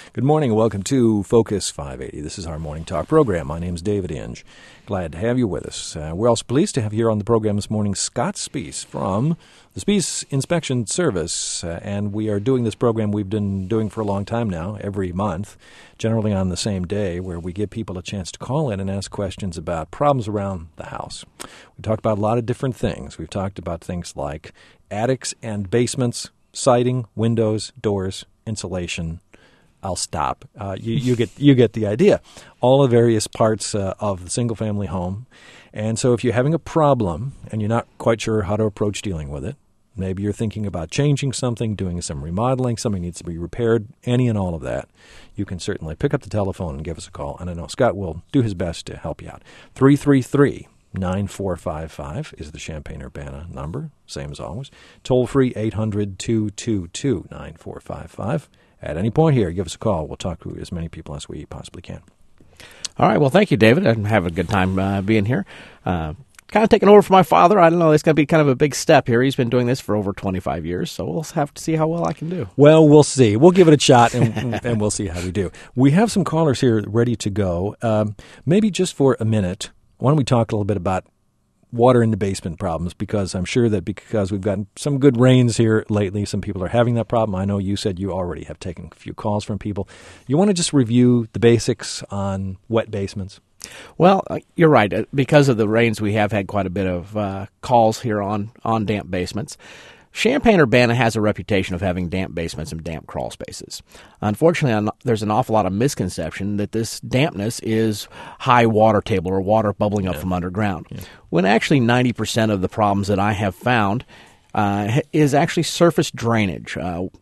Good morning and welcome to Focus 580. This is our morning talk program. My name is David Inge. Glad to have you with us. We're also pleased to have here on the program this morning Scott Spees from the Spees Inspection Service. And we are doing this program we've been doing for a long time now, every month, generally on the same day, where we give people a chance to call in and ask questions about problems around the house. We talk about a lot of different things. We've talked about things like attics and basements, siding, windows, doors, insulation. I'll stop. You get the idea. All the various parts of the single-family home. And so if you're having a problem and you're not quite sure how to approach dealing with it, maybe you're thinking about changing something, doing some remodeling, something needs to be repaired, any and all of that, you can certainly pick up the telephone and give us a call. And I know Scott will do his best to help you out. 333-9455 is the Champaign-Urbana number, same as always. Toll-free 800-222-9455. At any point here, give us a call. We'll talk to as many people as we possibly can. All right. Well, thank you, David. I'm having a good time being here. Kind of taking over for my father. I don't know. It's going to be kind of a big step here. He's been doing this for over 25 years, so we'll have to see how well I can do. Well, we'll see. We'll give it a shot, and we'll see how we do. We have some callers here ready to go. Maybe just for a minute, why don't we talk a little bit about water in the basement problems, because I'm sure that because we've gotten some good rains here lately, some people are having that problem. I know you said you already have taken a few calls from people. You want to just review the basics on wet basements? Well, you're right. Because of the rains, we have had quite a bit of calls here on damp basements. Champaign-Urbana has a reputation of having damp basements and damp crawl spaces. Unfortunately, there's an awful lot of misconception that this dampness is high water table or water bubbling up from underground, when actually 90% of the problems that I have found is actually surface drainage.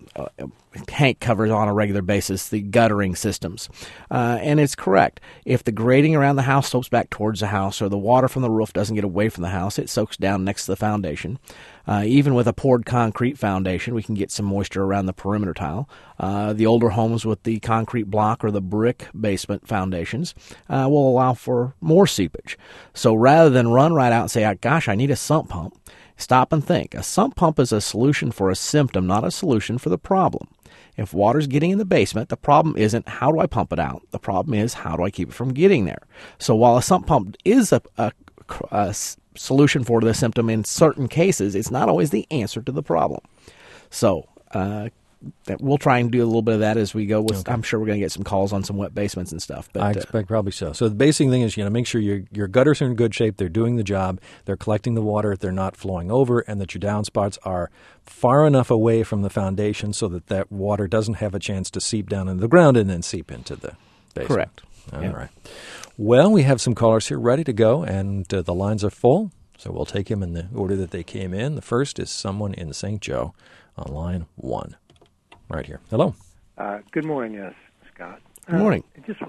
Hank covers on a regular basis the guttering systems. And it's correct. If the grading around the house slopes back towards the house or the water from the roof doesn't get away from the house, it soaks down next to the foundation. Even with a poured concrete foundation, we can get some moisture around the perimeter tile. The older homes with the concrete block or the brick basement foundations will allow for more seepage. So rather than run right out and say, gosh, I need a sump pump, stop and think. A sump pump is a solution for a symptom, not a solution for the problem. If water's getting in the basement, the problem isn't how do I pump it out. The problem is how do I keep it from getting there. So while a sump pump is a solution for the symptom in certain cases, it's not always the answer to the problem. So we'll try and do a little bit of that as we go. I'm sure we're going to get some calls on some wet basements and stuff. But I expect probably so. So the basic thing is, make sure your gutters are in good shape. They're doing the job. They're collecting the water. They're not flowing over, and that your downspouts are far enough away from the foundation so that water doesn't have a chance to seep down into the ground and then seep into the basement. Correct. All right. Well, we have some callers here ready to go, and the lines are full, so we'll take them in the order that they came in. The first is someone in St. Joe on line 1. Right here. Hello. Good morning, Scott. Good morning.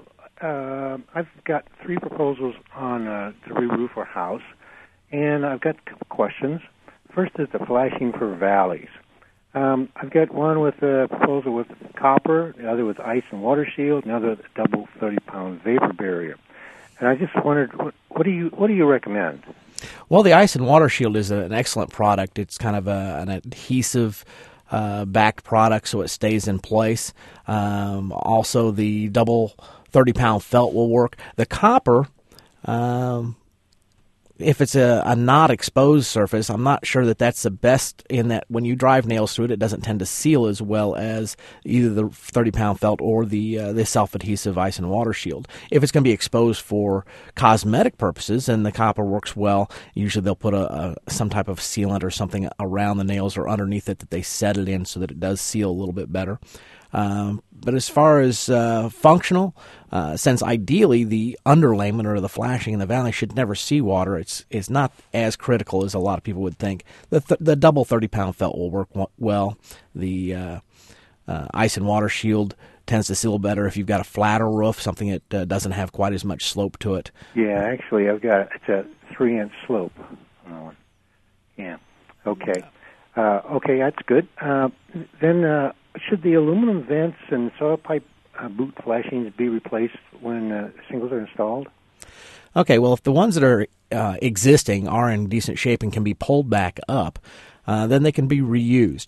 I've got 3 proposals on to re-roof our house, and I've got a couple questions. First is the flashing for valleys. I've got one with a proposal with copper, the other with ice and water shield, and the other with a double 30-pound vapor barrier. And I just wondered, what do you recommend? Well, the ice and water shield is an excellent product. It's kind of an adhesive backed product, so it stays in place. Also, the double 30-pound felt will work. The copper, if it's a not exposed surface, I'm not sure that that's the best, in that when you drive nails through it, it doesn't tend to seal as well as either the 30-pound felt or the self-adhesive ice and water shield. If it's going to be exposed for cosmetic purposes, then the copper works well. Usually they'll put some type of sealant or something around the nails or underneath it that they set it in so that it does seal a little bit better. But as far as functional, since ideally the underlayment or the flashing in the valley should never see water, it's not as critical as a lot of people would think. The double 30-pound felt will work well. The ice and water shield tends to seal better if you've got a flatter roof, something that doesn't have quite as much slope to it. Yeah, actually, it's a 3-inch slope. Yeah. Okay. Okay, that's good. Then should the aluminum vents and soil pipe boot flashings be replaced when shingles are installed? Okay, well, if the ones that are existing are in decent shape and can be pulled back up, then they can be reused.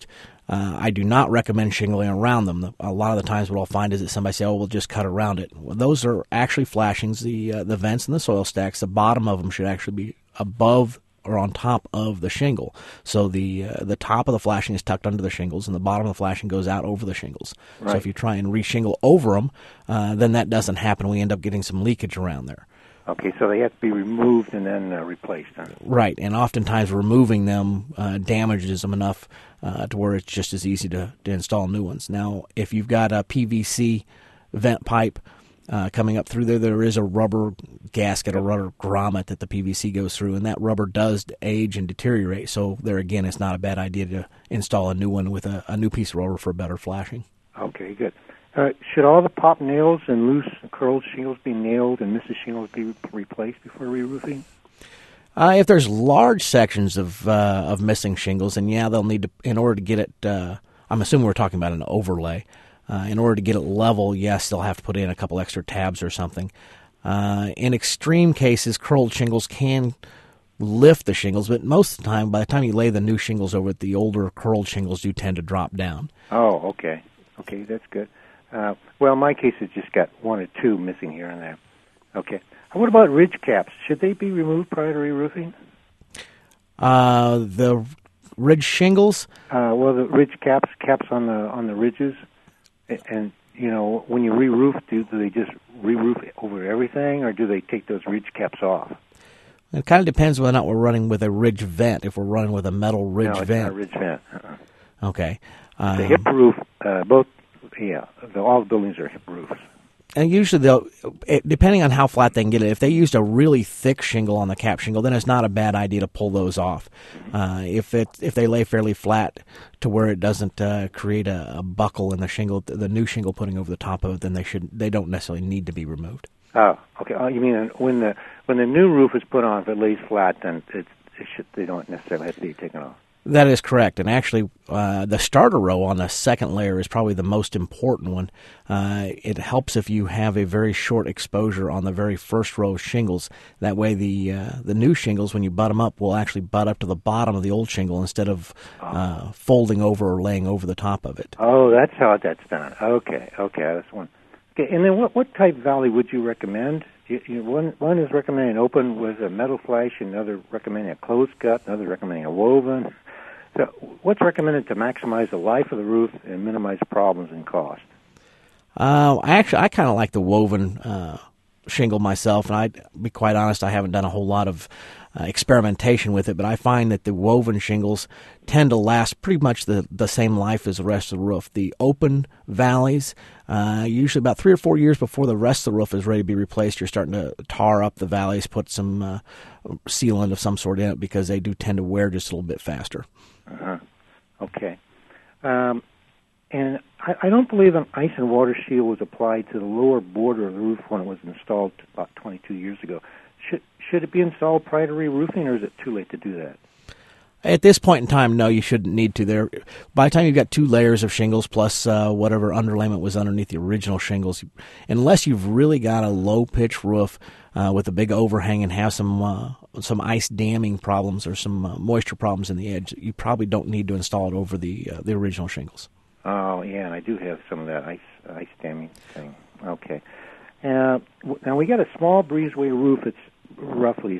I do not recommend shingling around them. A lot of the times what I'll find is that somebody say, oh, we'll just cut around it. Well, those are actually flashings. The vents and the soil stacks, the bottom of them should actually be above or on top of the shingle. So the top of the flashing is tucked under the shingles, and the bottom of the flashing goes out over the shingles. Right. So if you try and re-shingle over them, then that doesn't happen. We end up getting some leakage around there. Okay, so they have to be removed and then replaced. Huh? Right, and oftentimes removing them damages them enough to where it's just as easy to install new ones. Now, if you've got a PVC vent pipe coming up through there, there is a rubber gasket, a rubber grommet that the PVC goes through, and that rubber does age and deteriorate. So there again, it's not a bad idea to install a new one with a new piece of rubber for better flashing. Okay, good. Should all the pop nails and loose curled shingles be nailed and missing shingles be replaced before re-roofing? If there's large sections of missing shingles, then yeah, they'll need to, in order to get it, I'm assuming we're talking about an overlay. In order to get it level, yes, they'll have to put in a couple extra tabs or something. In extreme cases, curled shingles can lift the shingles, but most of the time, by the time you lay the new shingles over it, the older curled shingles do tend to drop down. Oh, okay. Okay, that's good. Well, in my case, it's just got one or two missing here and there. Okay. What about ridge caps? Should they be removed prior to re-roofing? The ridge shingles? Well, the ridge caps on the ridges, and you know, when you re-roof, do they just re-roof over everything, or do they take those ridge caps off? It kind of depends whether or not we're running with a ridge vent. If we're running with a metal ridge vent. No, it's not a ridge vent. Okay. The hip roof, both. Yeah, all the buildings are hip roofs. And usually, depending on how flat they can get it, if they used a really thick shingle on the cap shingle, then it's not a bad idea to pull those off. If they lay fairly flat to where it doesn't create a buckle in the shingle, the new shingle putting over the top of it, then they don't necessarily need to be removed. Oh, okay. You mean when the new roof is put on, if it lays flat, then they don't necessarily have to be taken off. That is correct, and actually the starter row on the second layer is probably the most important one. It helps if you have a very short exposure on the very first row of shingles. That way the new shingles, when you butt them up, will actually butt up to the bottom of the old shingle instead of folding over or laying over the top of it. Oh, that's how that's done. Okay, that's one. Okay, and then what type valley would you recommend? One is recommending open with a metal flash, another recommending a closed gut, another recommending a woven. So what's recommended to maximize the life of the roof and minimize problems and cost? I kind of like the woven shingle myself, and I'd be quite honest, I haven't done a whole lot of experimentation with it, but I find that the woven shingles tend to last pretty much the same life as the rest of the roof. The open valleys, usually about 3 or 4 years before the rest of the roof is ready to be replaced, you're starting to tar up the valleys, put some sealant of some sort in it, because they do tend to wear just a little bit faster. Okay. And I don't believe an ice and water shield was applied to the lower border of the roof when it was installed about 22 years ago. Should it be installed prior to re-roofing, or is it too late to do that? At this point in time, no, you shouldn't need to. By the time you've got 2 layers of shingles plus whatever underlayment was underneath the original shingles, unless you've really got a low-pitch roof with a big overhang and have some ice damming problems or some moisture problems in the edge, you probably don't need to install it over the original shingles. Oh, yeah, and I do have some of that ice damming thing. Okay. Now we got a small breezeway roof. It's roughly,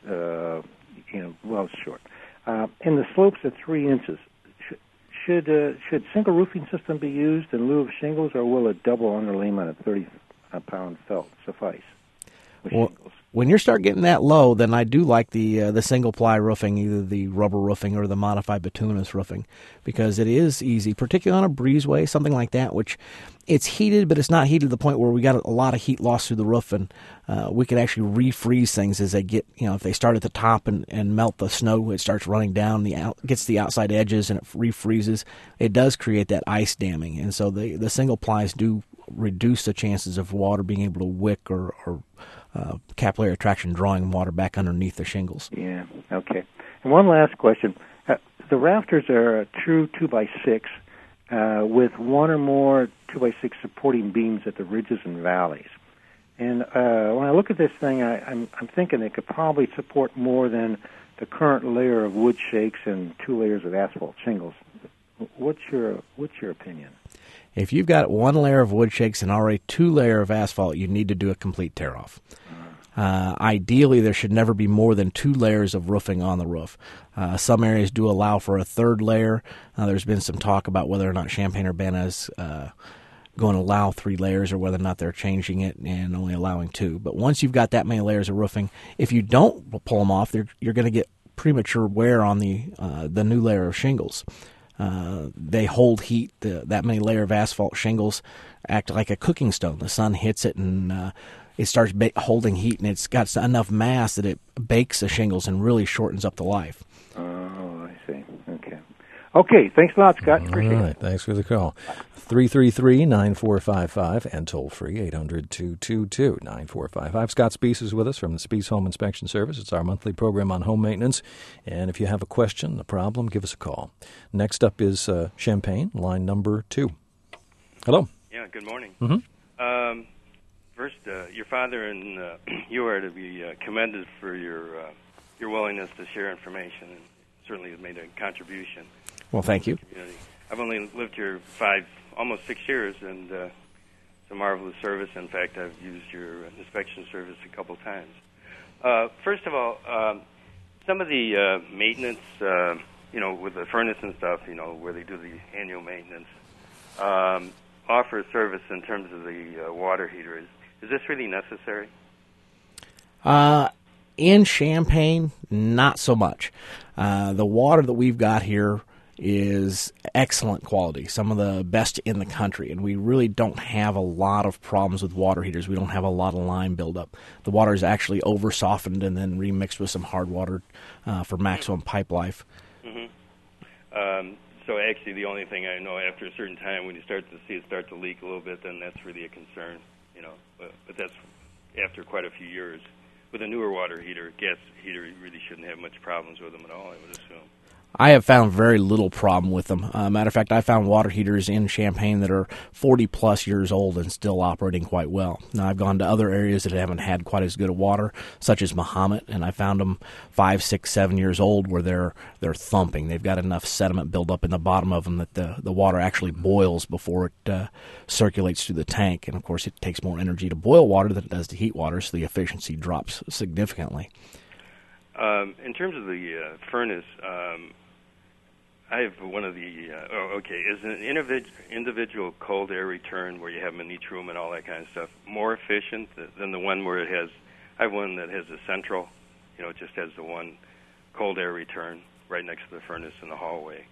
short. And the slopes are 3 inches. Should single roofing system be used in lieu of shingles, or will a double underlayment of 30-pound felt suffice with shingles? When you start getting that low, then I do like the single-ply roofing, either the rubber roofing or the modified bituminous roofing, because it is easy, particularly on a breezeway, something like that, which it's heated, but it's not heated to the point where we got a lot of heat loss through the roof, and we can actually refreeze things as they get, if they start at the top and melt the snow, it starts running down, gets the outside edges, and it refreezes. It does create that ice damming, and so the single-plies do reduce the chances of water being able to wick or capillary attraction drawing water back underneath the shingles. Yeah, okay. And one last question. The rafters are a true 2x6 with one or more 2x6 supporting beams at the ridges and valleys. And when I look at this thing, I'm thinking it could probably support more than the current layer of wood shakes and 2 layers of asphalt shingles. what's your opinion? If you've got one layer of wood shakes and already 2 layers of asphalt, you need to do a complete tear-off. Ideally, there should never be more than 2 layers of roofing on the roof. Some areas do allow for a 3rd layer. There's been some talk about whether or not Champaign-Urbana is going to allow 3 layers or whether or not they're changing it and only allowing 2. But once you've got that many layers of roofing, if you don't pull them off, you're going to get premature wear on the new layer of shingles. They hold heat. That many layer of asphalt shingles act like a cooking stone. The sun hits it and it starts holding heat, and it's got enough mass that it bakes the shingles and really shortens up the life. Oh, I see. Okay, thanks a lot, Scott. Appreciate it. Thanks for the call. 333-9455 and toll free 800-222-9455. Scott Speece is with us from the Speece Home Inspection Service. It's our monthly program on home maintenance. And if you have a question, a problem, give us a call. Next up is Champaign, line number 2. Hello. Yeah, good morning. Mm-hmm. First, your father and you are to be commended for your willingness to share information, and certainly have made a contribution. Well, thank you. I've only lived here almost 6 years, and it's a marvelous service. In fact, I've used your inspection service a couple times. First of all, some of the maintenance, with the furnace and stuff, where they do the annual maintenance, offer a service in terms of the water heater. Is this really necessary? In Champaign, not so much. The water that we've got here is excellent quality, some of the best in the country, and we really don't have a lot of problems with water heaters. We don't have a lot of lime buildup. The water is actually over-softened and then remixed with some hard water for maximum pipe life. Mm-hmm. So actually the only thing I know, after a certain time when you start to see it start to leak a little bit, then that's really a concern, But that's after quite a few years. With a newer water heater, gas heater, you really shouldn't have much problems with them at all, I would assume. I have found very little problem with them. Matter of fact, I found water heaters in Champaign that are 40-plus years old and still operating quite well. Now, I've gone to other areas that haven't had quite as good a water, such as Mahomet, and I found them 5, 6, 7 years old where they're thumping. They've got enough sediment built up in the bottom of them that the water actually boils before it circulates through the tank. And, of course, it takes more energy to boil water than it does to heat water, so the efficiency drops significantly. In terms of the furnace, I have one of the, is an individual cold air return where you have them in each room and all that kind of stuff more efficient than the one where I have one that has a central, it just has the one cold air return right next to the furnace in the hallway.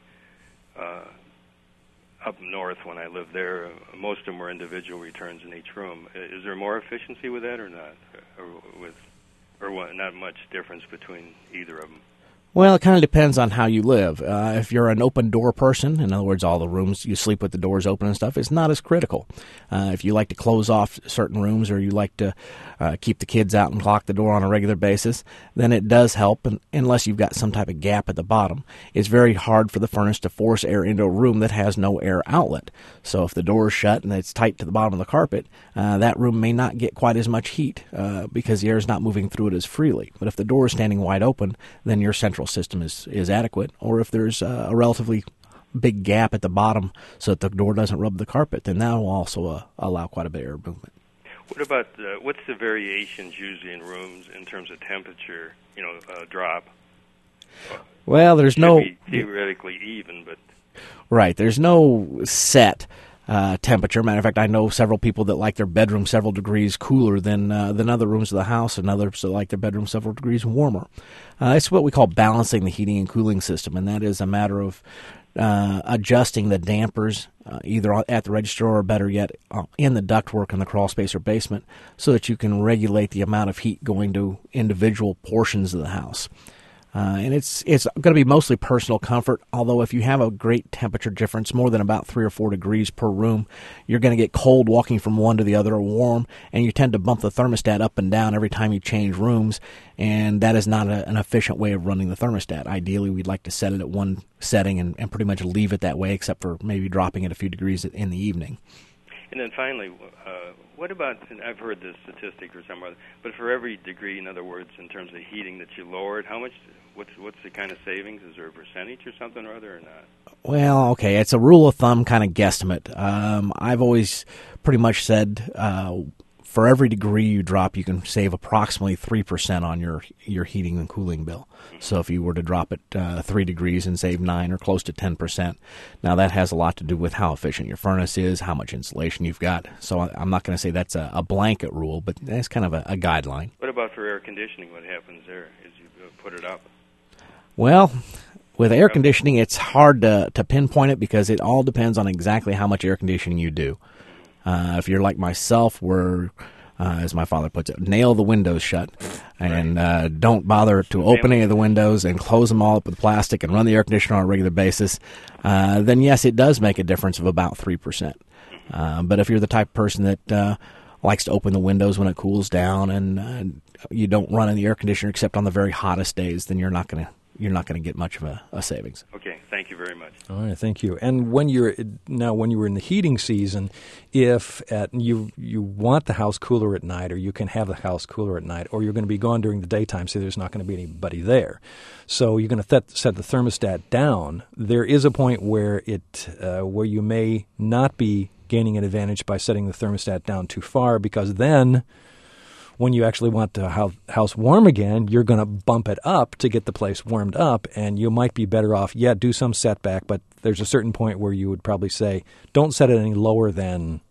Up north when I lived there, most of them were individual returns in each room. Is there more efficiency with that or not? Or what, not much difference between either of them? Well, it kind of depends on how you live. If you're an open-door person, in other words, all the rooms, you sleep with the doors open and stuff, it's not as critical. If you like to close off certain rooms or you like to keep the kids out and lock the door on a regular basis, then it does help, unless you've got some type of gap at the bottom. It's very hard for the furnace to force air into a room that has no air outlet. So if the door is shut and it's tight to the bottom of the carpet, that room may not get quite as much heat because the air is not moving through it as freely. But if the door is standing wide open, then your central system is adequate. Or if there's a relatively big gap at the bottom so that the door doesn't rub the carpet, then that will also allow quite a bit of air movement. What about what's the variations usually in rooms in terms of temperature? Drop. Well, there's no be theoretically even, but right. There's no set temperature. Matter of fact, I know several people that like their bedroom several degrees cooler than other rooms of the house, and others that like their bedroom several degrees warmer. It's what we call balancing the heating and cooling system, and that is a matter of adjusting the dampers either at the register or, better yet, in the ductwork in the crawl space or basement, so that you can regulate the amount of heat going to individual portions of the house. And it's going to be mostly personal comfort, although if you have a great temperature difference, more than about 3 or 4 degrees per room, you're going to get cold walking from one to the other, or warm, and you tend to bump the thermostat up and down every time you change rooms, and that is not an efficient way of running the thermostat. Ideally, we'd like to set it at one setting and pretty much leave it that way, except for maybe dropping it a few degrees in the evening. And then finally, what about, and I've heard this statistic or somewhere, but for every degree, in other words, in terms of heating that you lowered, what's the kind of savings? Is there a percentage or something or other or not? Well, okay, it's a rule of thumb kind of guesstimate. I've always pretty much said for every degree you drop, you can save approximately 3% on your heating and cooling bill. So if you were to drop it 3 degrees and save 9 or close to 10%, now that has a lot to do with how efficient your furnace is, how much insulation you've got. So I'm not going to say that's a blanket rule, but that's kind of a guideline. What about for air conditioning? What happens there as you put it up? Well, with air conditioning, it's hard to pinpoint it because it all depends on exactly how much air conditioning you do. If you're like myself, where, as my father puts it, nail the windows shut and don't bother to open any of the windows and close them all up with plastic and run the air conditioner on a regular basis, then yes, it does make a difference of about 3%. But if you're the type of person that likes to open the windows when it cools down and you don't run in the air conditioner except on the very hottest days, then you're not going to get much of a savings. Okay, thank you very much. All right, thank you. And when you were in the heating season, if you want the house cooler at night, or you can have the house cooler at night, or you're going to be gone during the daytime, so there's not going to be anybody there. So you're going to set the thermostat down. There is a point where where you may not be gaining an advantage by setting the thermostat down too far, because then when you actually want the house warm again, you're going to bump it up to get the place warmed up, and you might be better off, do some setback, but there's a certain point where you would probably say, don't set it any lower than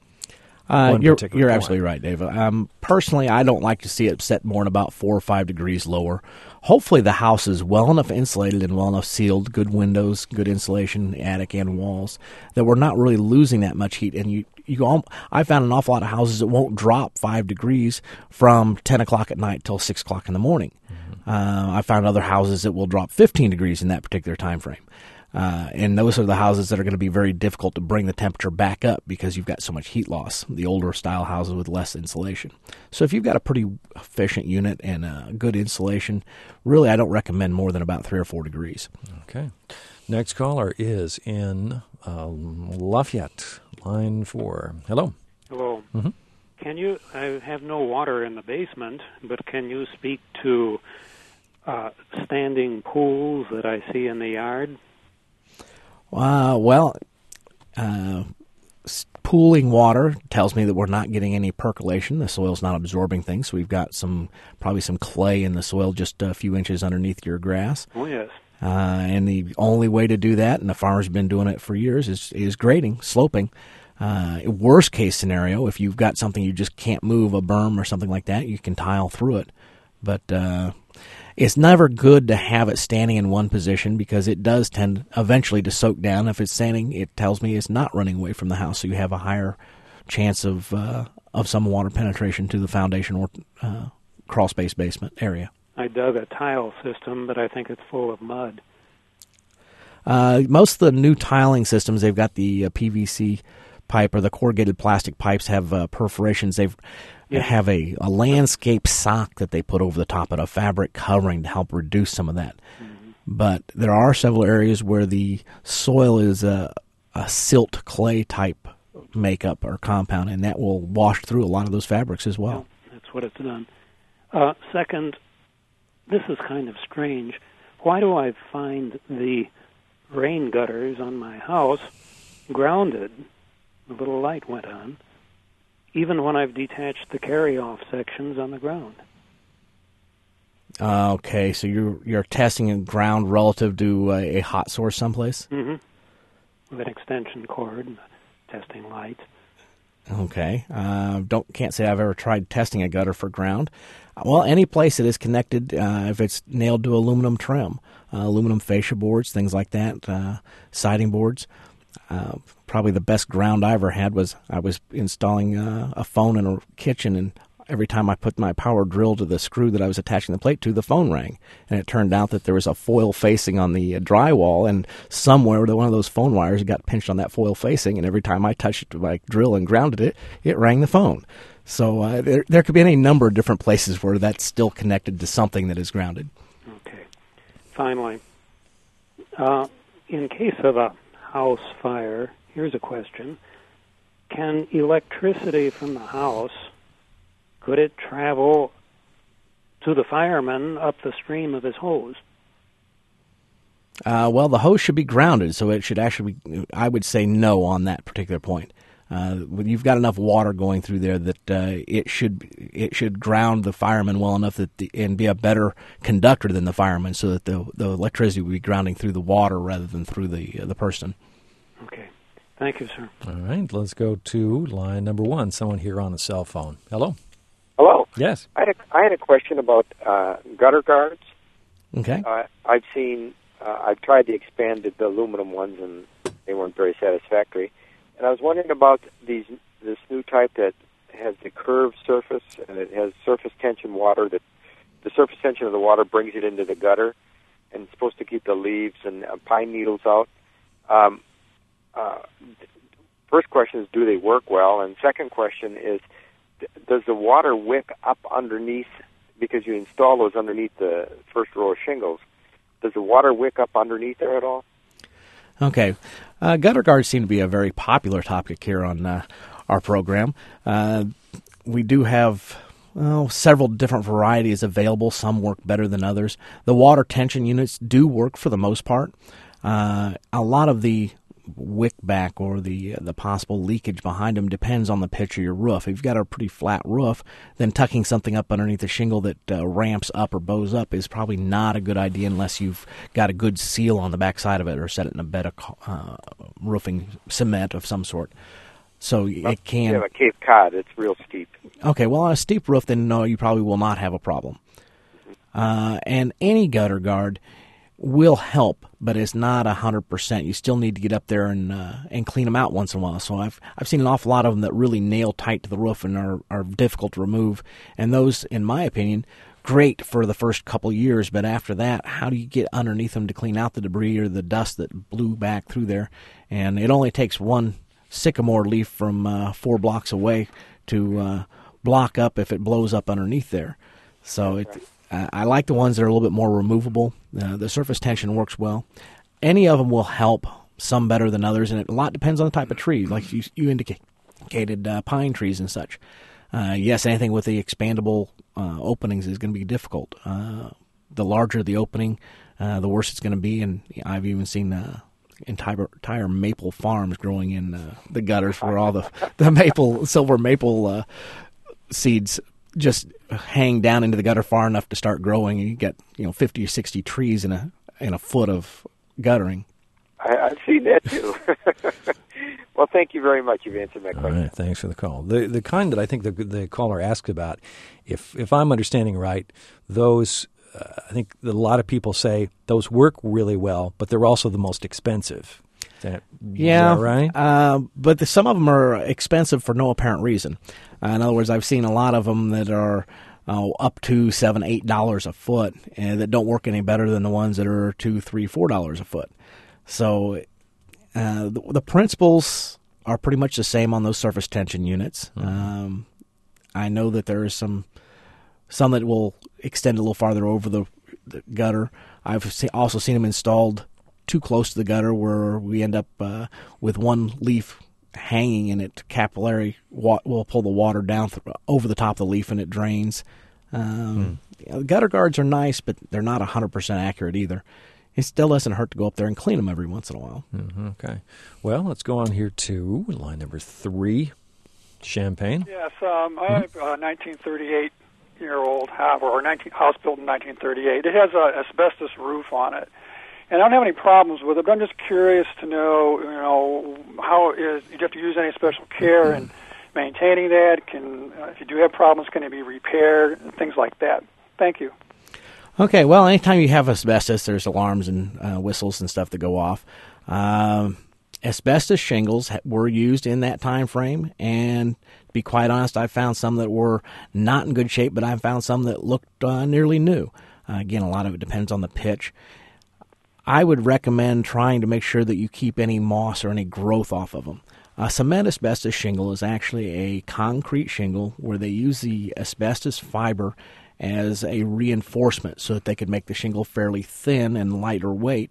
You're absolutely right, Dave. Personally, I don't like to see it set more than about 4 or 5 degrees lower. Hopefully the house is well enough insulated and well enough sealed, good windows, good insulation, attic and walls, that we're not really losing that much heat. And I found an awful lot of houses that won't drop 5 degrees from 10 o'clock at night till 6 o'clock in the morning. I found other houses that will drop 15 degrees in that particular time frame. And those are the houses that are going to be very difficult to bring the temperature back up because you've got so much heat loss, the older style houses with less insulation. So if you've got a pretty efficient unit and good insulation, really I don't recommend more than about 3 or 4 degrees. Okay. Next caller is in Lafayette, line 4. Hello. Hello. Mm-hmm. I have no water in the basement, but can you speak to standing pools that I see in the yard? Pooling water tells me that we're not getting any percolation. The soil's not absorbing things, so we've got probably some clay in the soil just a few inches underneath your grass. Oh, yes. And the only way to do that, and the farmers have been doing it for years, is grading, sloping. Worst case scenario, if you've got something you just can't move, a berm or something like that, you can tile through it. But it's never good to have it standing in one position because it does tend eventually to soak down. If it's standing, it tells me it's not running away from the house, so you have a higher chance of some water penetration to the foundation or crawl space basement area. I dug a tile system, but I think it's full of mud. Most of the new tiling systems, they've got the PVC pipe or the corrugated plastic pipes have perforations. They have a landscape sock that they put over the top of a fabric covering to help reduce some of that. Mm-hmm. But there are several areas where the soil is a silt clay type makeup or compound, and that will wash through a lot of those fabrics as well. That's what it's done. Second, this is kind of strange. Why do I find the rain gutters on my house grounded? The little light went on, even when I've detached the carry-off sections on the ground. Okay, so you're testing a ground relative to a hot source someplace? Mm-hmm. With an extension cord and testing lights. Okay. Can't say I've ever tried testing a gutter for ground. Well, any place that is connected, if it's nailed to aluminum trim, aluminum fascia boards, things like that, siding boards. Probably the best ground I ever had was I was installing a phone in a kitchen, and every time I put my power drill to the screw that I was attaching the plate to, the phone rang. And it turned out that there was a foil facing on the drywall, and somewhere one of those phone wires got pinched on that foil facing, and every time I touched it with my drill and grounded it, it rang the phone. So there could be any number of different places where that's still connected to something that is grounded. Okay. Finally, in case of a house fire, here's a question. Can electricity from the house, could it travel to the fireman up the stream of his hose? Well, the hose should be grounded, so it should actually be, I would say no on that particular point. You've got enough water going through there that it should ground the fireman well enough and be a better conductor than the fireman, so that the electricity will be grounding through the water rather than through the person. Okay. Thank you, sir. All right, let's go to line number 1. Someone here on a cell phone. Hello? Hello. Yes. I had a question about gutter guards. Okay. I've tried the expanded aluminum ones, and they weren't very satisfactory. And I was wondering about this new type that has the curved surface, and it has surface tension water. That the surface tension of the water brings it into the gutter, and it's supposed to keep the leaves and pine needles out. First question is, do they work well? And second question is, does the water wick up underneath, because you install those underneath the first row of shingles? Does the water wick up underneath there at all? Okay. Gutter guards seem to be a very popular topic here on our program. We do have several different varieties available. Some work better than others. The water tension units do work for the most part. A lot of the wick back or the possible leakage behind them depends on the pitch of your roof. If you've got a pretty flat roof, then tucking something up underneath the shingle that ramps up or bows up is probably not a good idea unless you've got a good seal on the back side of it or set it in a bed of roofing cement of some sort. So it can... You have a Cape Cod. It's real steep. Okay, well, on a steep roof, then no, you probably will not have a problem. And any gutter guard will help, but it's not 100%. You still need to get up there and clean them out once in a while. So I've seen an awful lot of them that really nail tight to the roof and are difficult to remove. And those, in my opinion, great for the first couple years. But after that, how do you get underneath them to clean out the debris or the dust that blew back through there? And it only takes one sycamore leaf from 4 blocks away to block up if it blows up underneath there. So I like the ones that are a little bit more removable. The surface tension works well. Any of them will help, some better than others, and a lot depends on the type of tree, like you indicated, pine trees and such. Yes, anything with the expandable openings is going to be difficult. The larger the opening, the worse it's going to be, and I've even seen entire maple farms growing in the gutters where all the silver maple seeds just hang down into the gutter far enough to start growing, and you get 50 or 60 trees in a foot of guttering. I've seen that too. Well, thank you very much. You've answered my question. All right, thanks for the call. The kind that I think the caller asked about, if I'm understanding right, those I think a lot of people say those work really well, but they're also the most expensive. Is that right? But some of them are expensive for no apparent reason. In other words, I've seen a lot of them that are up to $7, $8 a foot, and that don't work any better than the ones that are $2, $3, $4 a foot. So the principles are pretty much the same on those surface tension units. Mm-hmm. I know that there is some that will extend a little farther over the gutter. I've also seen them installed too close to the gutter where we end up with one leaf hanging in it. Capillary will pull the water down over the top of the leaf and it drains. Gutter guards are nice, but they're not 100% accurate either. It still doesn't hurt to go up there and clean them every once in a while. Mm-hmm, okay. Well, let's go on here to line number 3, Champaign. Yes, I have a 1938-year-old house built in 1938. It has an asbestos roof on it. And I don't have any problems with it, but I'm just curious to know, how you have to use any special care in maintaining that? If you do have problems, can it be repaired? Things like that. Thank you. Okay, well, anytime you have asbestos, there's alarms and whistles and stuff that go off. Asbestos shingles were used in that time frame, and to be quite honest, I found some that were not in good shape, but I found some that looked nearly new. Again, a lot of it depends on the pitch. I would recommend trying to make sure that you keep any moss or any growth off of them. A cement asbestos shingle is actually a concrete shingle where they use the asbestos fiber as a reinforcement so that they could make the shingle fairly thin and lighter weight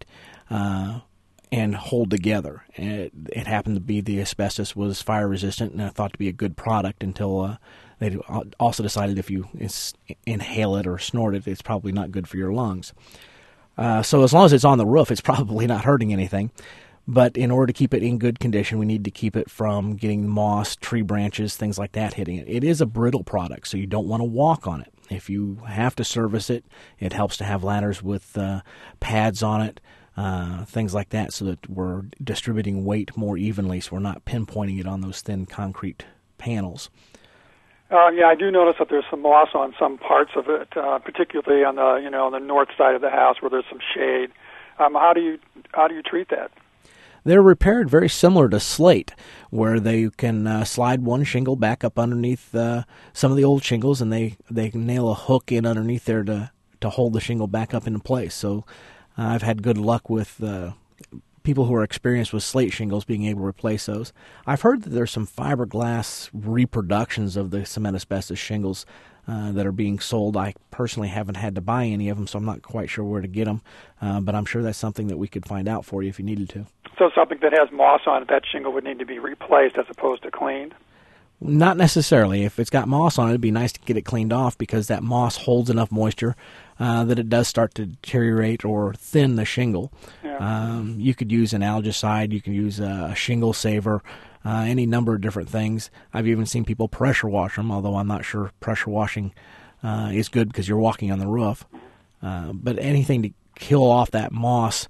and hold together. And it happened to be the asbestos was fire resistant and I thought to be a good product until they also decided if you inhale it or snort it, it's probably not good for your lungs. So as long as it's on the roof, it's probably not hurting anything. But in order to keep it in good condition, we need to keep it from getting moss, tree branches, things like that hitting it. It is a brittle product, so you don't want to walk on it. If you have to service it, it helps to have ladders with pads on it, things like that, so that we're distributing weight more evenly, so we're not pinpointing it on those thin concrete panels. Yeah, I do notice that there's some moss on some parts of it, particularly on the north side of the house where there's some shade. How do you treat that? They're repaired very similar to slate, where they can slide one shingle back up underneath some of the old shingles, and they can nail a hook in underneath there to hold the shingle back up into place. So I've had good luck with people who are experienced with slate shingles being able to replace those. I've heard that there's some fiberglass reproductions of the cement asbestos shingles that are being sold. I personally haven't had to buy any of them, so I'm not quite sure where to get them, but I'm sure that's something that we could find out for you if you needed to. So something that has moss on it, that shingle would need to be replaced as opposed to cleaned? Not necessarily. If it's got moss on it, it'd be nice to get it cleaned off, because that moss holds enough moisture that it does start to deteriorate or thin the shingle. Yeah. You could use an algicide, you can use a shingle saver, any number of different things. I've even seen people pressure wash them, although I'm not sure pressure washing is good because you're walking on the roof. But anything to kill off that moss,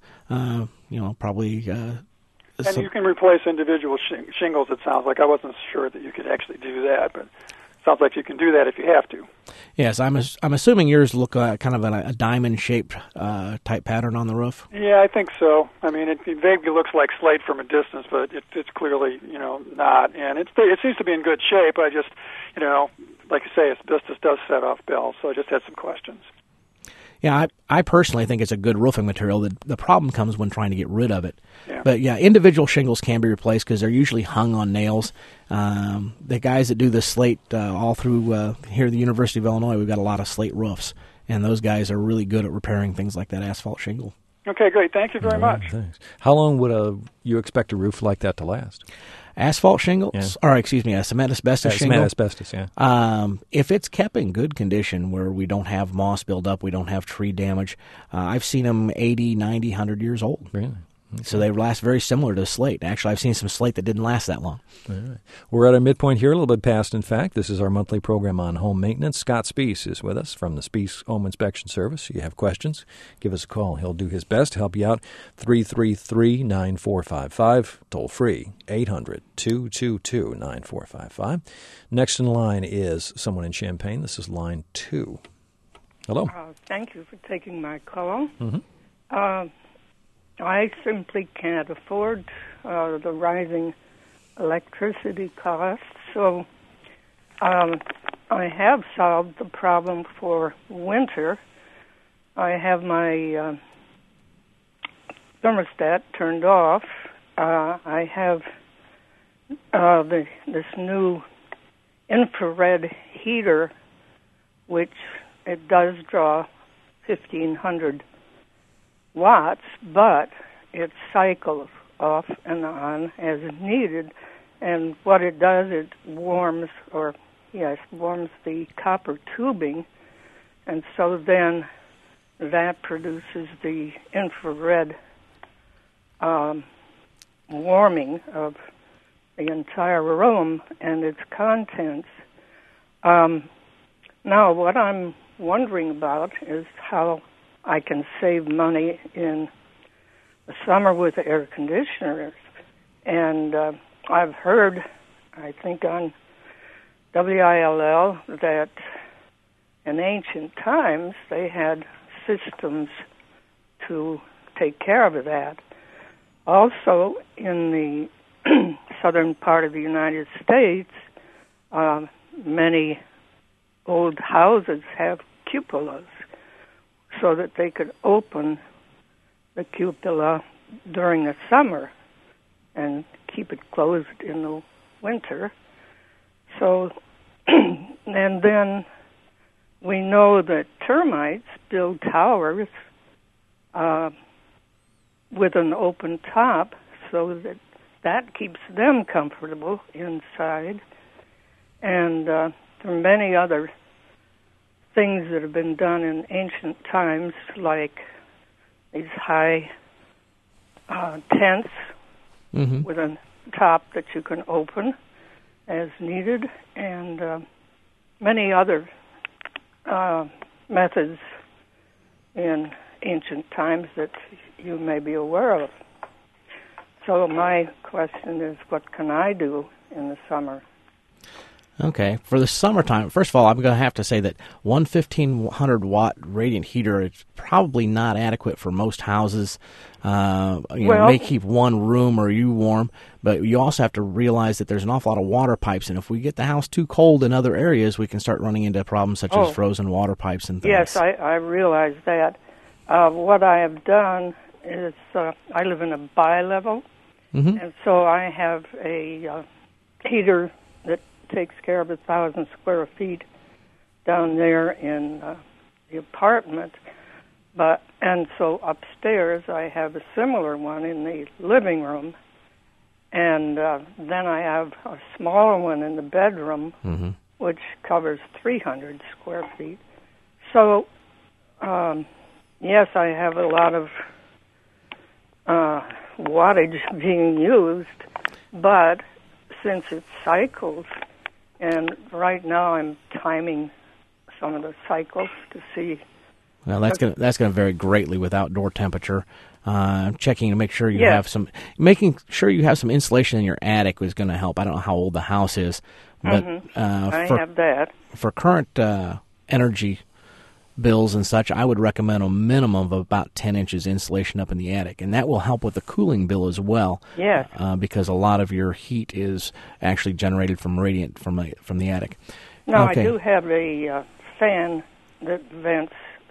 probably... And you can replace individual shingles, it sounds like. I wasn't sure that you could actually do that, but it sounds like you can do that if you have to. Yes, I'm assuming yours look kind of a diamond-shaped type pattern on the roof? Yeah, I think so. I mean, it vaguely looks like slate from a distance, but it's clearly, not. And it seems to be in good shape. I just, like you say, asbestos does set off bells, so I just had some questions. Yeah, I personally think it's a good roofing material. The problem comes when trying to get rid of it. Yeah. But yeah, individual shingles can be replaced because they're usually hung on nails. The guys that do the slate all through here at the University of Illinois, we've got a lot of slate roofs, and those guys are really good at repairing things like that asphalt shingle. Okay, great. Thank you very much. Thanks. How long would you expect a roof like that to last? Asphalt shingles, a cement asbestos shingle. Cement asbestos, yeah. If it's kept in good condition where we don't have moss build up, we don't have tree damage, I've seen them 80, 90, 100 years old. Really? Okay. So they last very similar to slate. Actually, I've seen some slate that didn't last that long. All right. We're at our midpoint here, a little bit past, in fact. This is our monthly program on home maintenance. Scott Spees is with us from the Spees Home Inspection Service. If you have questions, give us a call. He'll do his best to help you out. 333-9455, toll free, 800-222-9455. Next in line is someone in Champaign. This is line 2. Hello. Thank you for taking my call. Mm-hmm. I simply can't afford the rising electricity costs, so I have solved the problem for winter. I have my thermostat turned off. I have this new infrared heater, which it does draw 1,500 watts, but it cycles off and on as needed, and what it does, it warms the copper tubing, and so then that produces the infrared warming of the entire room and its contents. Now, what I'm wondering about is how I can save money in the summer with air conditioners. And I've heard, I think on WILL, that in ancient times they had systems to take care of that. Also, in the southern part of the United States, many old houses have cupolas, so that they could open the cupola during the summer and keep it closed in the winter. So, and then we know that termites build towers with an open top, so that keeps them comfortable inside. And there are many other things that have been done in ancient times, like these high tents with a top that you can open as needed, and many other methods in ancient times that you may be aware of. So my question is, what can I do in the summer? Okay. For the summertime, first of all, I'm going to have to say that one 1,500-watt radiant heater is probably not adequate for most houses. May keep one room or you warm, but you also have to realize that there's an awful lot of water pipes, and if we get the house too cold in other areas, we can start running into problems such as frozen water pipes and things. Yes, I realize that. What I have done is I live in a bi-level, and so I have a heater that takes care of 1,000 square feet down there in the apartment. And so upstairs I have a similar one in the living room, and then I have a smaller one in the bedroom, which covers 300 square feet. So, yes, I have a lot of wattage being used, but since it cycles, and right now I'm timing some of the cycles to see. Well, that's going to vary greatly with outdoor temperature. Checking to make sure making sure you have some insulation in your attic is going to help. I don't know how old the house is, but I have that. For current energy bills and such, I would recommend a minimum of about 10 inches insulation up in the attic, and that will help with the cooling bill as well. Yes. Because a lot of your heat is actually generated from radiant from the attic. No, okay. I do have a fan that vents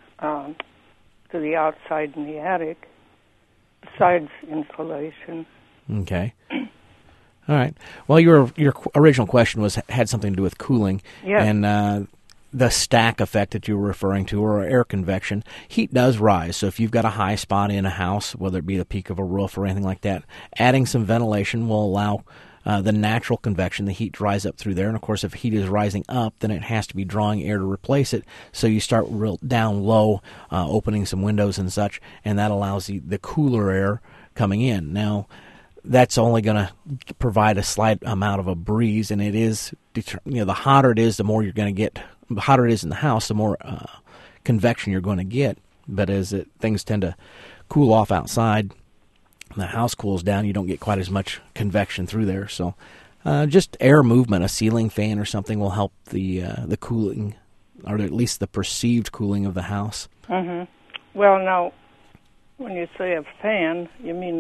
to the outside in the attic, besides insulation. Okay. All right. Well, your original question had something to do with cooling, and the stack effect that you were referring to, or air convection. Heat does rise, so if you've got a high spot in a house, whether it be the peak of a roof or anything like that, adding some ventilation will allow the natural convection, the heat to rise up through there. And, of course, if heat is rising up, then it has to be drawing air to replace it. So you start real down low, opening some windows and such, and that allows the cooler air coming in. Now, that's only going to provide a slight amount of a breeze, and it is, the hotter it is, the more you're going to get. The hotter it is in the house, the more convection you're going to get. But as things tend to cool off outside, the house cools down, you don't get quite as much convection through there. So just air movement, a ceiling fan or something will help the cooling, or at least the perceived cooling of the house. Mm-hmm. Well, now, when you say a fan, you mean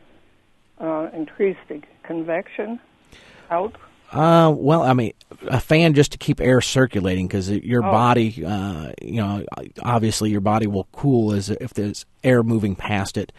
to increase the convection out? Well, I mean, a fan just to keep air circulating, because your body, obviously your body will cool if there's air moving past it.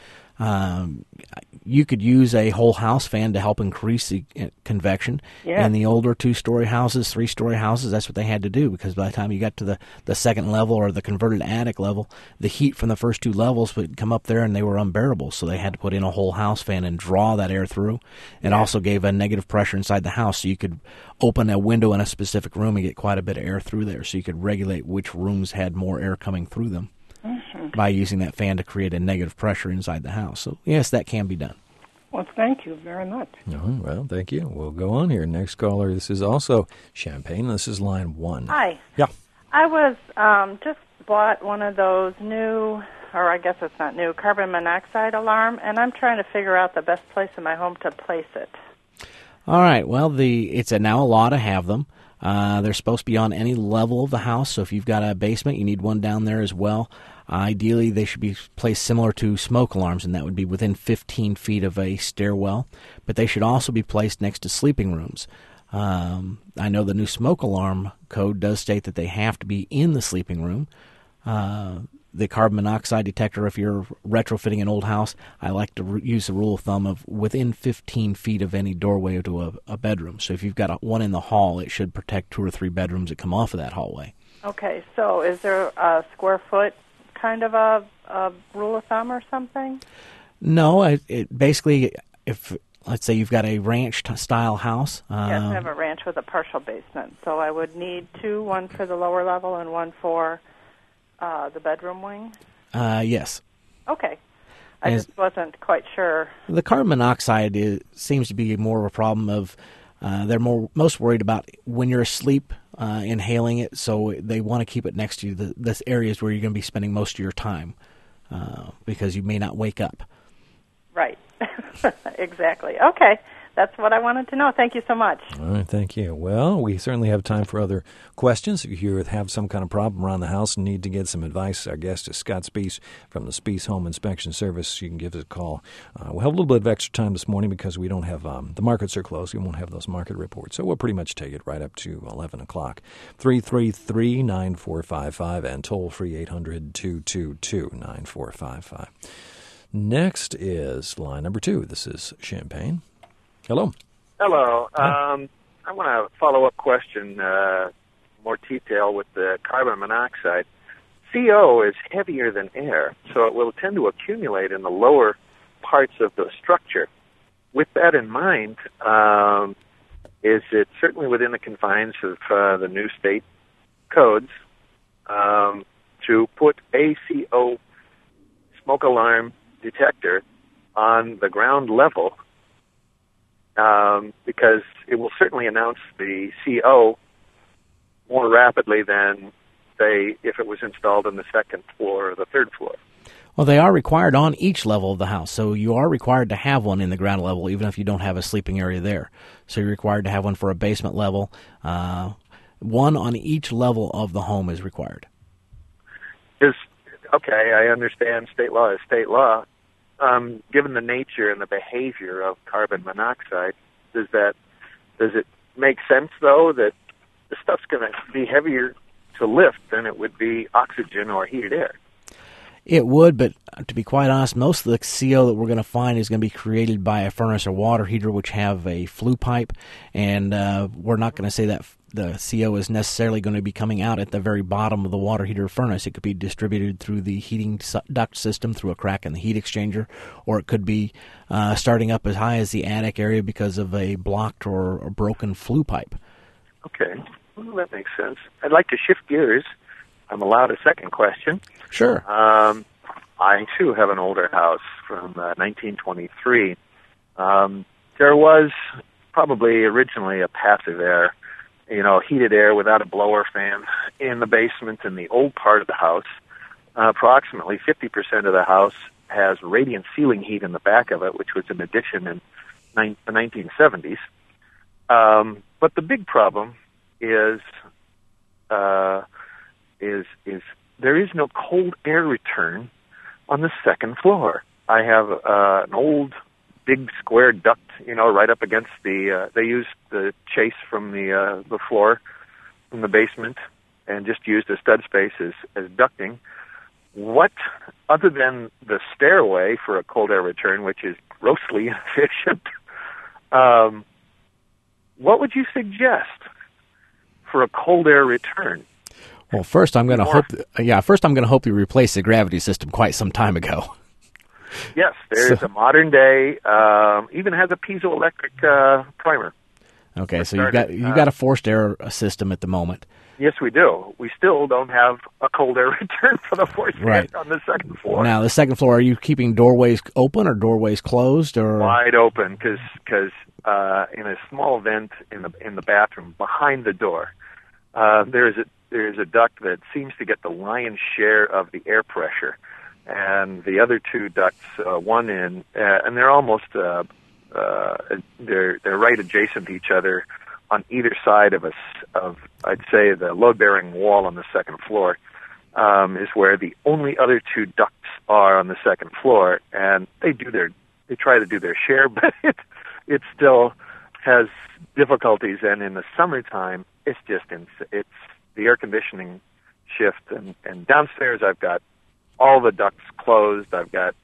You could use a whole house fan to help increase the convection. Yeah. In the older 2-story houses, 3-story houses, that's what they had to do, because by the time you got to the second level or the converted attic level, the heat from the first 2 levels would come up there and they were unbearable. So they had to put in a whole house fan and draw that air through. It also gave a negative pressure inside the house, so you could open a window in a specific room and get quite a bit of air through there, so you could regulate which rooms had more air coming through them. By using that fan to create a negative pressure inside the house. So, yes, that can be done. Well, thank you very much. Well, thank you. We'll go on here. Next caller, this is also Champaign. This is line 1. Hi. Yeah. I was just bought one of those new, or I guess it's not new, carbon monoxide alarm, and I'm trying to figure out the best place in my home to place it. All right. Well, it's now a law to have them. They're supposed to be on any level of the house, so if you've got a basement, you need one down there as well. Ideally, they should be placed similar to smoke alarms, and that would be within 15 feet of a stairwell. But they should also be placed next to sleeping rooms. I know the new smoke alarm code does state that they have to be in the sleeping room. The carbon monoxide detector, if you're retrofitting an old house, I like to use the rule of thumb of within 15 feet of any doorway to a bedroom. So if you've got one in the hall, it should protect 2 or 3 bedrooms that come off of that hallway. Okay, so is there a square foot kind of a rule of thumb or something? No, it basically, if let's say you've got a ranch-style house. Yes, I have a ranch with a partial basement, so I would need 2, one for the lower level and one for the bedroom wing? Yes. Okay. I just wasn't quite sure. The carbon monoxide seems to be more of a problem of they're most worried about when you're asleep inhaling it, so they want to keep it next to you. The areas where you're going to be spending most of your time because you may not wake up. Right. Exactly. Okay. That's what I wanted to know. Thank you so much. All right, thank you. Well, we certainly have time for other questions. If you have some kind of problem around the house and need to get some advice, our guest is Scott Spiess from the Spiess Home Inspection Service. You can give us a call. We'll have a little bit of extra time this morning because we don't have the markets are closed. We won't have those market reports. So we'll pretty much take it right up to 11 o'clock. 333-9455 and toll-free 800-222-9455. Next is line number 2. This is Champaign. Hello. Hello. I want a follow-up question, more detail with the carbon monoxide. CO is heavier than air, so it will tend to accumulate in the lower parts of the structure. With that in mind, is it certainly within the confines of the new state codes to put a CO smoke alarm detector on the ground level? Because it will certainly announce the CO more rapidly than, say, if it was installed on the second floor or the third floor. Well, they are required on each level of the house, so you are required to have one in the ground level, even if you don't have a sleeping area there. So you're required to have one for a basement level. One on each level of the home is required. Okay, I understand state law is state law. Given the nature and the behavior of carbon monoxide, does it make sense, though, that the stuff's going to be heavier to lift than it would be oxygen or heated air? It would, but to be quite honest, most of the CO that we're going to find is going to be created by a furnace or water heater which have a flue pipe, and we're not going to say that the CO is necessarily going to be coming out at the very bottom of the water heater furnace. It could be distributed through the heating duct system through a crack in the heat exchanger, or it could be starting up as high as the attic area because of a blocked or broken flue pipe. Okay, well, that makes sense. I'd like to shift gears. I'm allowed a second question. Sure. I, too, have an older house from 1923. There was probably originally a passive air, heated air without a blower fan in the basement in the old part of the house. Approximately 50% of the house has radiant ceiling heat in the back of it, which was an addition in the 1970s. But the big problem is there is no cold air return on the second floor. I have an old big square duct, right up against they used the chase from the floor from the basement and just used the stud space as ducting. What, other than the stairway for a cold air return, which is grossly inefficient, what would you suggest for a cold air return? Well, first I'm going to hope you replaced the gravity system quite some time ago. Yes, there is a modern day, even has a piezoelectric primer. Okay, so you've got a forced air system at the moment. Yes, we do. We still don't have a cold air return for the forced air on the second floor. Now, the second floor, are you keeping doorways open or doorways closed, or wide open? Because in a small vent in the bathroom behind the door, there is a duct that seems to get the lion's share of the air pressure, and the other two ducts, and they're almost they're right adjacent to each other on either side of I'd say the load-bearing wall on the second floor, is where the only other two ducts are on the second floor, and they try to do their share, but it still has difficulties. And in the summertime, it's the air conditioning shift, and downstairs I've got all the ducts closed. I've got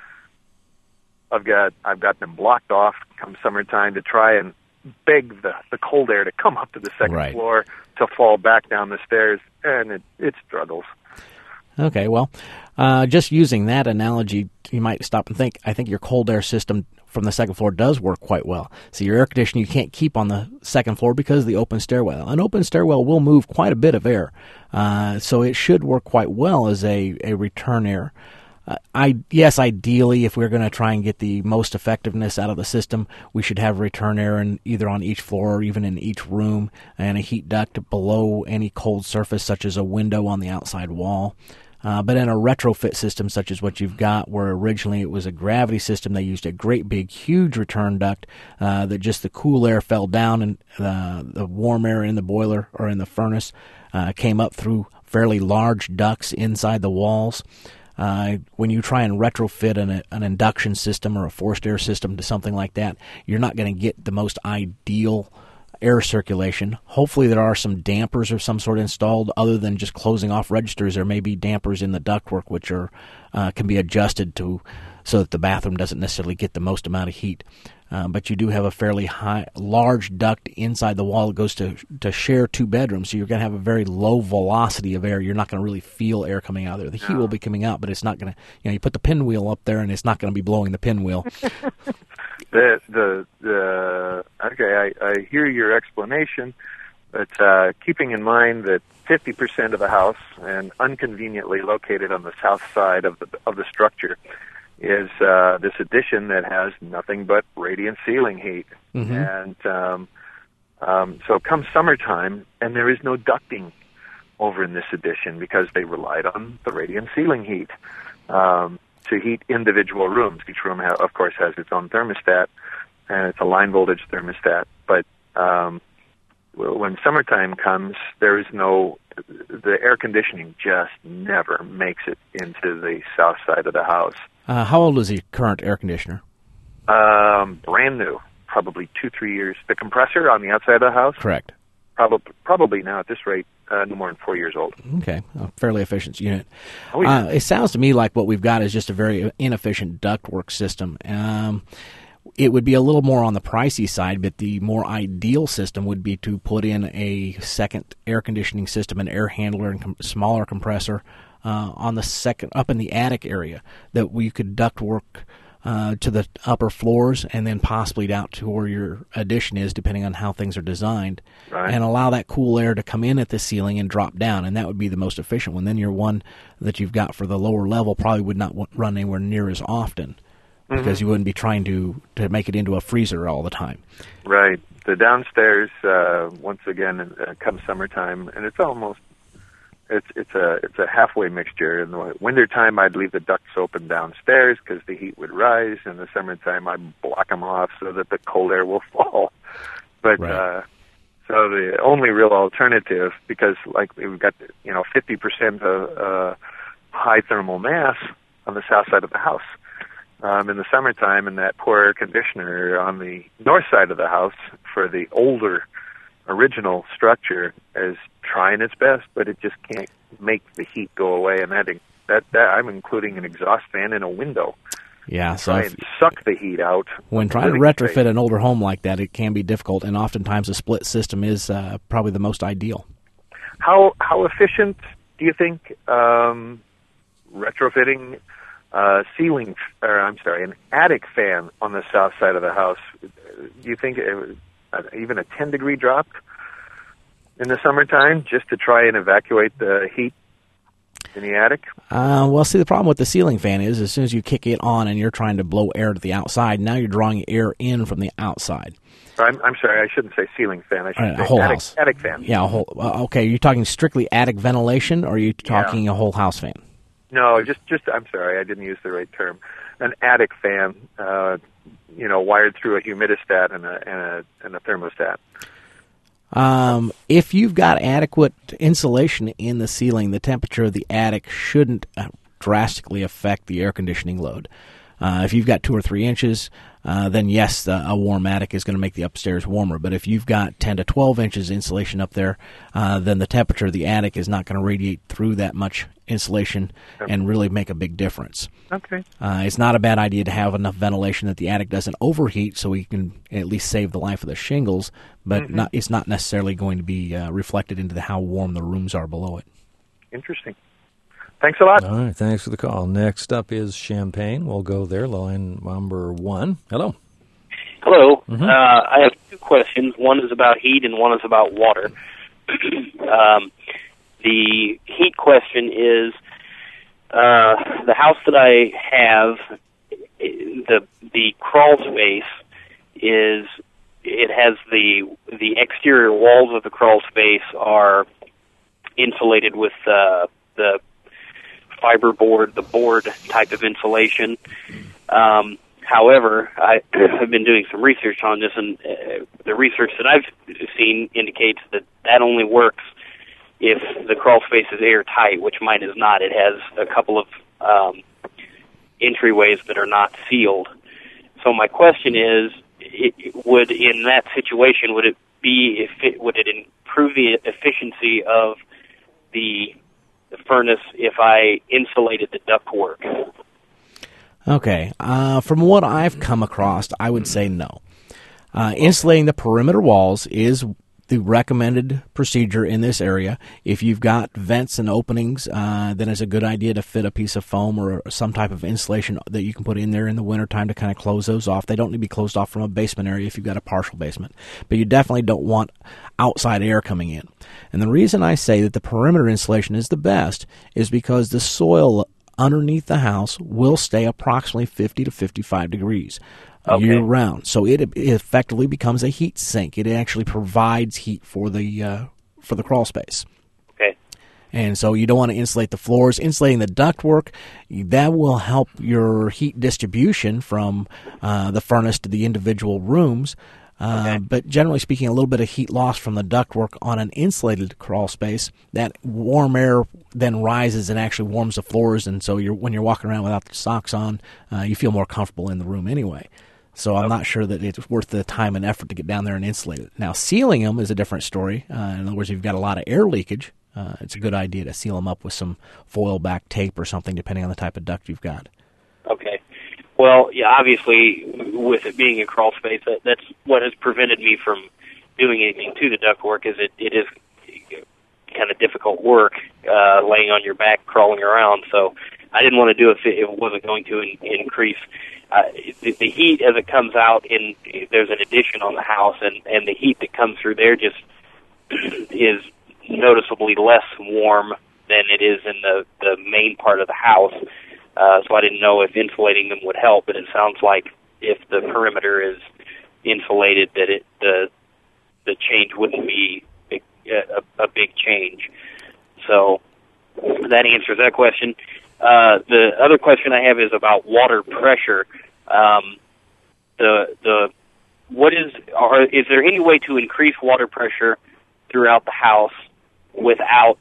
them blocked off come summertime to try and beg the cold air to come up to the second floor to fall back down the stairs, and it struggles. Okay, well, just using that analogy, you might stop and think, I think your cold air system from the second floor does work quite well. So your air conditioning you can't keep on the second floor because of the open stairwell. An open stairwell will move quite a bit of air, so it should work quite well as a return air. Yes, ideally, if we're going to try and get the most effectiveness out of the system, we should have return air either on each floor or even in each room, and a heat duct below any cold surface, such as a window on the outside wall. But in a retrofit system such as what you've got, where originally it was a gravity system, they used a great big huge return duct that just the cool air fell down and the warm air in the boiler or in the furnace came up through fairly large ducts inside the walls. When you try and retrofit an induction system or a forced air system to something like that, you're not going to get the most ideal air circulation. Hopefully there are some dampers of some sort installed other than just closing off registers. There may be dampers in the ductwork which are can be adjusted to so that the bathroom doesn't necessarily get the most amount of heat. But you do have a fairly large duct inside the wall that goes to share two bedrooms, so you're going to have a very low velocity of air. You're not going to really feel air coming out of there. The heat will be coming out, but it's not going to, you put the pinwheel up there and it's not going to be blowing the pinwheel. Okay, I hear your explanation, but keeping in mind that 50% of the house, and inconveniently located on the south side of the structure, is this addition that has nothing but radiant ceiling heat. And so come summertime, and there is no ducting over in this addition because they relied on the radiant ceiling heat to heat individual rooms. Each room, of course, has its own thermostat, and it's a line voltage thermostat. But when summertime comes, the air conditioning just never makes it into the south side of the house. How old is the current air conditioner? Brand new, probably 2-3 years. The compressor on the outside of the house? Correct. Probably now at this rate, no more than 4 years old. Okay, a fairly efficient unit. Oh, yeah. It sounds to me like what we've got is just a very inefficient ductwork system. It would be a little more on the pricey side, but the more ideal system would be to put in a second air conditioning system, an air handler, and smaller compressor on the second up in the attic area that we could ductwork to the upper floors and then possibly down to where your addition is, depending on how things are designed, and allow that cool air to come in at the ceiling and drop down, and that would be the most efficient one. Then your one that you've got for the lower level probably would not run anywhere near as often because you wouldn't be trying to make it into a freezer all the time. Right. The downstairs, once again, comes summertime, and it's almost it's a halfway mixture. In the wintertime, I'd leave the ducts open downstairs because the heat would rise. In the summertime, I'd block them off so that the cold air will fall. But so the only real alternative, because like we've got 50% of high thermal mass on the south side of the house. In the summertime, and that poor air conditioner on the north side of the house for the older original structure is trying its best, but it just can't make the heat go away. And that I'm including an exhaust fan in a window. Yeah, so try and suck the heat out. When trying to retrofit an older home like that, it can be difficult, and oftentimes a split system is probably the most ideal. How efficient do you think retrofitting an attic fan on the south side of the house? Do you think even a 10-degree drop in the summertime just to try and evacuate the heat in the attic? Well, see, the problem with the ceiling fan is as soon as you kick it on and you're trying to blow air to the outside, now you're drawing air in from the outside. I'm sorry, I shouldn't say ceiling fan. I should say whole house. Attic fan. Yeah, okay, you're talking strictly attic ventilation, or are you talking a whole house fan? No, just I'm sorry, I didn't use the right term. An attic fan, wired through a humidistat and a thermostat. If you've got adequate insulation in the ceiling, the temperature of the attic shouldn't drastically affect the air conditioning load. If you've got 2 or 3 inches, then yes, a warm attic is going to make the upstairs warmer. But if you've got 10 to 12 inches insulation up there, then the temperature of the attic is not going to radiate through that much insulation and really make a big difference. Okay. It's not a bad idea to have enough ventilation that the attic doesn't overheat, so we can at least save the life of the shingles. But it's not necessarily going to be reflected into how warm the rooms are below it. Interesting. Thanks a lot. All right, thanks for the call. Next up is Champaign. We'll go there, line number 1. Hello. Hello. I have 2 questions. One is about heat and one is about water. The heat question is, the house that I have, the crawl space it has the exterior walls of the crawl space are insulated with the fiberboard, the board type of insulation. However, I have been doing some research on this, and the research that I've seen indicates that only works if the crawl space is airtight, which mine is not. It has a couple of entryways that are not sealed. So my question is, would in that situation, would it improve the efficiency of the furnace if I insulated the ductwork? Okay. From what I've come across, I would say no. Insulating the perimeter walls is the recommended procedure in this area. If you've got vents and openings, then it's a good idea to fit a piece of foam or some type of insulation that you can put in there in the wintertime to kind of close those off. They don't need to be closed off from a basement area if you've got a partial basement. But you definitely don't want outside air coming in. And the reason I say that the perimeter insulation is the best is because the soil underneath the house will stay approximately 50 to 55 degrees. Year round, so it effectively becomes a heat sink. It actually provides heat for the crawl space. Okay. And so you don't want to insulate the floors. Insulating the ductwork, that will help your heat distribution from the furnace to the individual rooms. But generally speaking, a little bit of heat loss from the ductwork on an insulated crawl space, that warm air then rises and actually warms the floors, and so when you're walking around without the socks on, you feel more comfortable in the room anyway. So I'm not sure that it's worth the time and effort to get down there and insulate it. Now, sealing them is a different story. In other words, if you've got a lot of air leakage, it's a good idea to seal them up with some foil-back tape or something, depending on the type of duct you've got. Okay. Well, yeah, obviously, with it being a crawl space, that's what has prevented me from doing anything to the ductwork. Is it is kind of difficult work laying on your back, crawling around. So I didn't want to do it if it wasn't going to increase the heat as it comes out. There's an addition on the house, and the heat that comes through there just is noticeably less warm than it is in the main part of the house. So I didn't know if insulating them would help, but it sounds like if the perimeter is insulated, that the change wouldn't be a big change. So that answers that question. The other question I have is about water pressure. Is there any way to increase water pressure throughout the house without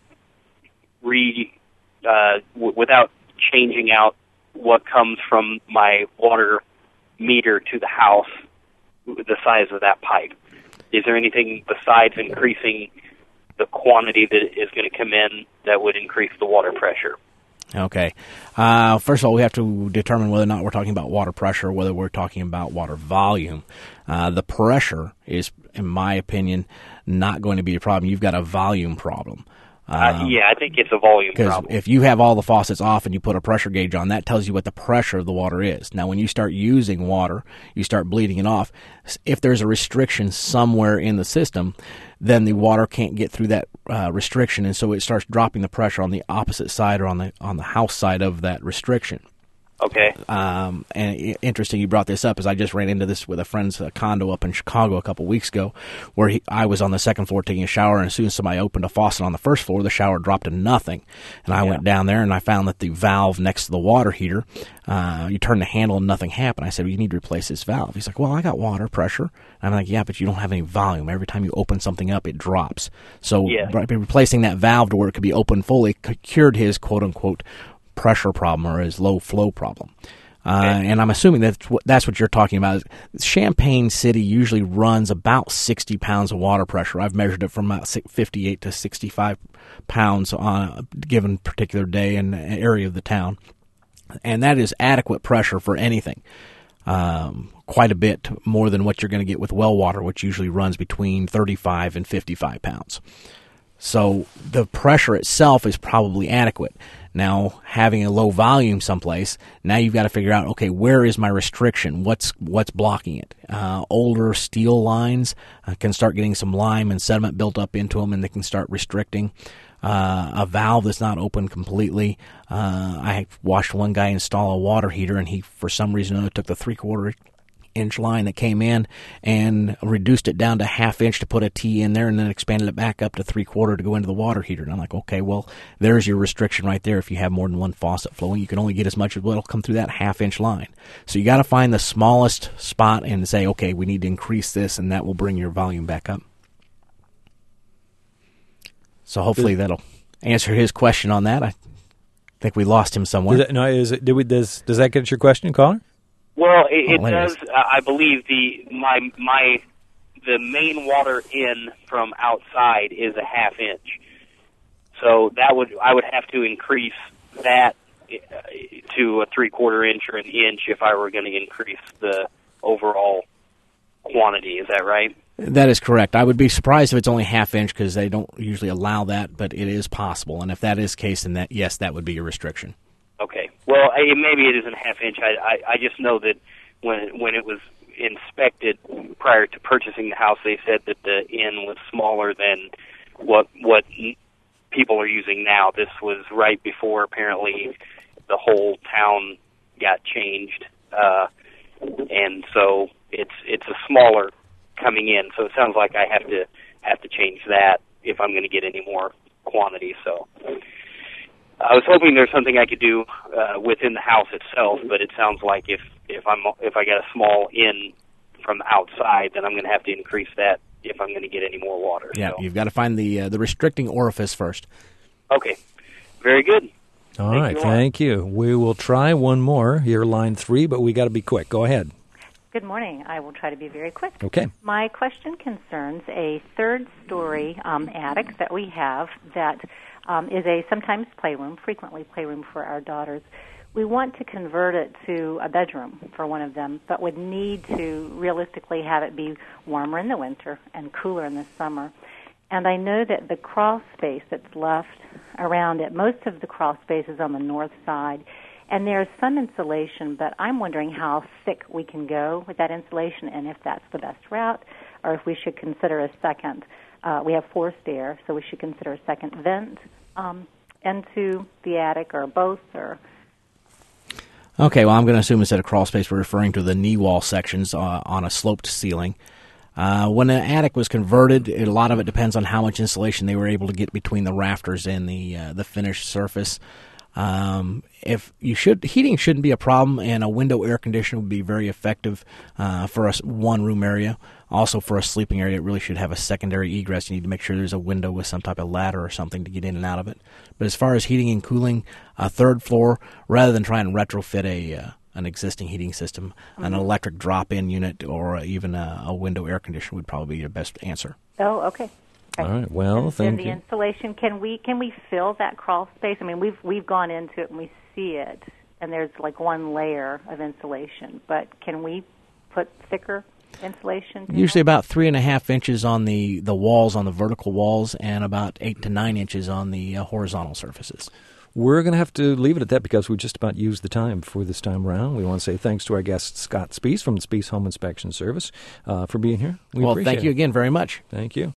changing out what comes from my water meter to the house, the size of that pipe? Is there anything besides increasing the quantity that is going to come in that would increase the water pressure? Okay. First of all, we have to determine whether or not we're talking about water pressure or whether we're talking about water volume. The pressure is, in my opinion, not going to be a problem. You've got a volume problem. I think it's a volume problem. Because if you have all the faucets off and you put a pressure gauge on, that tells you what the pressure of the water is. Now, when you start using water, you start bleeding it off. If there's a restriction somewhere in the system, then the water can't get through that restriction, and so it starts dropping the pressure on the opposite side or on the house side of that restriction. Okay. And interesting you brought this up, as I just ran into this with a friend's condo up in Chicago a couple weeks ago, where I was on the second floor taking a shower, and as soon as somebody opened a faucet on the first floor, the shower dropped to nothing. And I went down there, and I found that the valve next to the water heater, you turn the handle and nothing happened. I said, well, you need to replace this valve. He's like, well, I got water pressure. And I'm like, yeah, but you don't have any volume. Every time you open something up, it drops. So replacing that valve to where it could be open fully cured his quote-unquote pressure problem or his low flow problem. And I'm assuming that's what you're talking about. Champaign City usually runs about 60 pounds of water pressure. I've measured it from about 58 to 65 pounds on a given particular day in an area of the town. And that is adequate pressure for anything. Quite a bit more than what you're going to get with well water, which usually runs between 35 and 55 pounds. So the pressure itself is probably adequate. Now, having a low volume someplace, now you've got to figure out, okay, where is my restriction? What's blocking it? Older steel lines can start getting some lime and sediment built up into them, and they can start restricting. a valve that's not open completely. I watched one guy install a water heater, and he, for some reason or other, took the 3/4-inch line that came in and reduced it down to 1/2 inch to put a T in there, and then expanded it back up to 3/4 to go into the water heater. And I'm like, okay, well, there's your restriction right there. If you have more than one faucet flowing, you can only get as much as what'll come through that 1/2 inch line. So you got to find the smallest spot and say, okay, we need to increase this, and that will bring your volume back up. So hopefully that'll answer his question on that. I think we lost him somewhere. Does that get your question, caller? Well, it does. I believe the main water in from outside is a 1/2 inch, so I would have to increase that to a 3/4 inch or an inch if I were going to increase the overall quantity. Is that right? That is correct. I would be surprised if it's only 1/2 inch because they don't usually allow that, but it is possible. And if that is the case, then that would be your restriction. Okay. Well, maybe it isn't 1/2 inch. I just know that when it was inspected prior to purchasing the house, they said that the inn was smaller than what people are using now. This was right before apparently the whole town got changed, and so it's a smaller coming in. So it sounds like I have to change that if I'm going to get any more quantity. So I was hoping there's something I could do within the house itself, but it sounds like if I get a small in from the outside, then I'm going to have to increase that if I'm going to get any more water. Yeah, so you've got to find the restricting orifice first. Okay, very good. All right, thank you. We will try one more here, line 3, but we got to be quick. Go ahead. Good morning. I will try to be very quick. Okay. My question concerns a third-story attic that we have that is a sometimes playroom, frequently playroom for our daughters. We want to convert it to a bedroom for one of them, but would need to realistically have it be warmer in the winter and cooler in the summer. And I know that the crawl space that's left around it, most of the crawl space is on the north side, and there's some insulation, but I'm wondering how thick we can go with that insulation and if that's the best route or if we should consider a second. We have forced air, so we should consider a second vent into the attic or both. Or Okay, well, I'm going to assume instead of crawl space, we're referring to the knee wall sections on a sloped ceiling. When the attic was converted, a lot of it depends on how much insulation they were able to get between the rafters and the finished surface. Heating shouldn't be a problem, and a window air conditioner would be very effective for a one-room area. Also, for a sleeping area, it really should have a secondary egress. You need to make sure there's a window with some type of ladder or something to get in and out of it. But as far as heating and cooling, a third floor, rather than try and retrofit an existing heating system, an electric drop-in unit or even a window air conditioner would probably be your best answer. Oh, okay. All right. Well, thank you. And the insulation, can we fill that crawl space? I mean, we've gone into it and we see it, and there's like one layer of insulation. But can we put thicker insulation? Usually about 3.5 inches on the walls, on the vertical walls, and about 8 to 9 inches on the horizontal surfaces. We're going to have to leave it at that because we just about used the time for this time around. We want to say thanks to our guest, Scott Spees from the Spees Home Inspection Service, for being here. Well, thank you again very much. Thank you.